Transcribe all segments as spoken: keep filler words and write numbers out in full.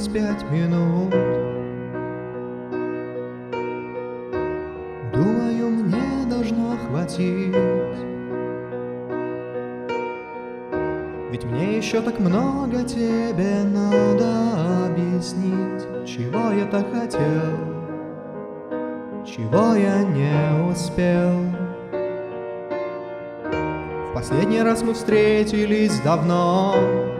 пять минут. Думаю, мне должно хватить, ведь мне еще так много тебе надо объяснить. Чего я так хотел, чего я не успел. В последний раз мы встретились давно,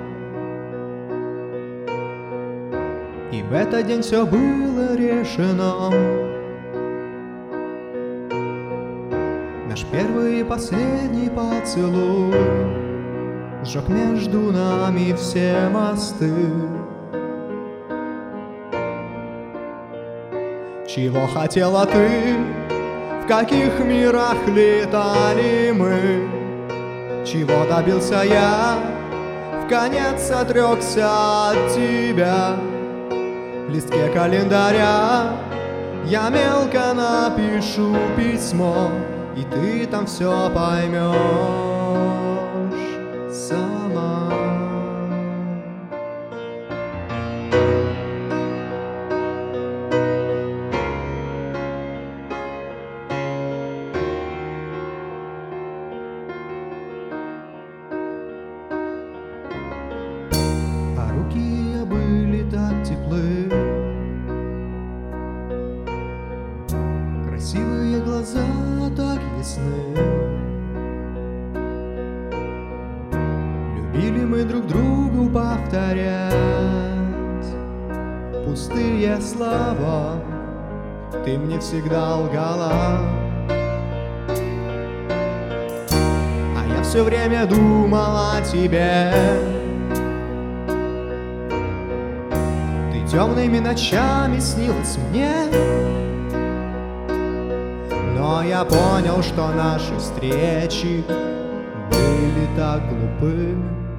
и в этот день все было решено. Наш первый и последний поцелуй сжег между нами все мосты. Чего хотела ты? В каких мирах летали мы? Чего добился я? Вконец отрекся от тебя. В листке календаря я мелко напишу письмо, и ты там все поймешь сама. А руки ее были так теплы, красивые глаза так ясны. Любили мы друг другу повторять пустые слова. Ты мне всегда лгала, а я все время думала о тебе. Ты темными ночами снилась мне, но я понял, что наши встречи были так глупы.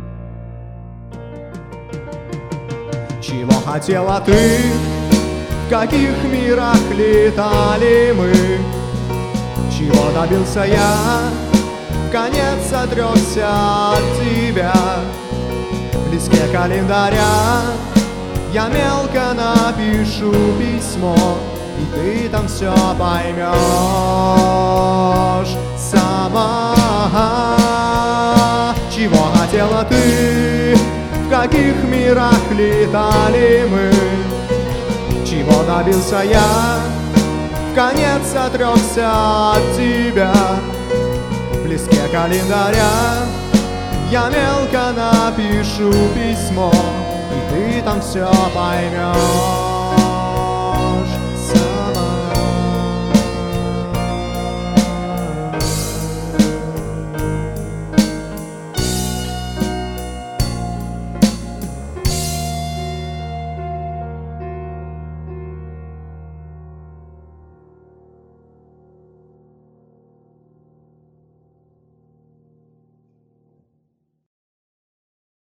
Чего хотела ты? В каких мирах летали мы? Чего добился я? Вконец отрекся от тебя. В листке календаря я мелко напишу письмо, и ты там все поймешь сама. Чего хотела ты? В каких мирах летали мы? Чего добился я? Вконец отрекся от тебя. В листке календаря я мелко напишу письмо, и ты там все поймешь.